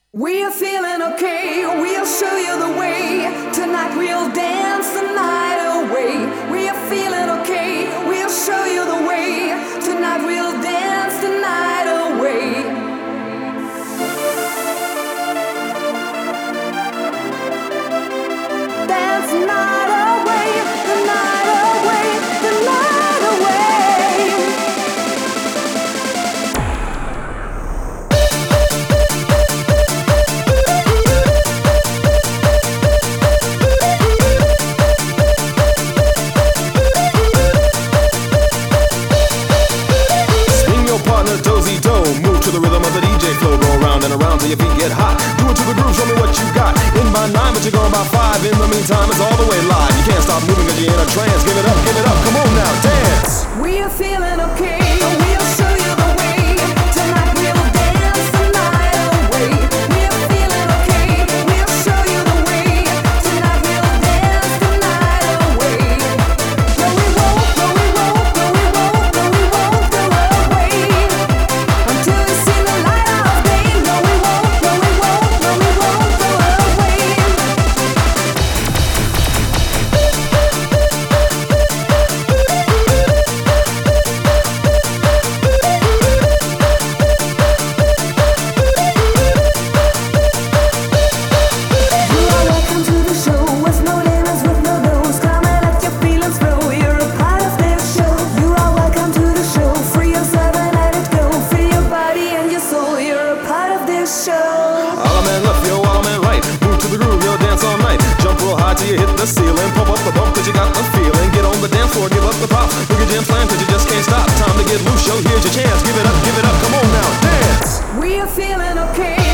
We're feeling okay, we'll show you the way. Tonight we'll dance the night away. We're feeling okay, we'll show you the way. Tonight we'll dance the night away. Dance the night away, the night away, the night away. Dozy-do, move to the rhythm of the DJ flow. Go around and around till your feet get hot. Do it to the groove, show me what you got. In by 9, but you're going by 5. In the meantime, it's all the way live. You can't stop moving cause you're in a trance. Give it up, come on now, dance. We're feeling okay, we'll show you the way. Tonight we'll dance the night away. We're feeling okay, we'll show you the way. Tonight we'll dance the night away. No we won't, no we won't, no we won't, no we won't go away. Until you see the light of day. No we won't, no we won't, no we won't go away. You hit the ceiling, pump up the bump cause you got the feeling. Get on the dance floor, give up the pop. Look at Jim Slam cause you just can't stop. Time to get loose, yo, here's your chance. Give it up, come on now, dance. We're feeling okay.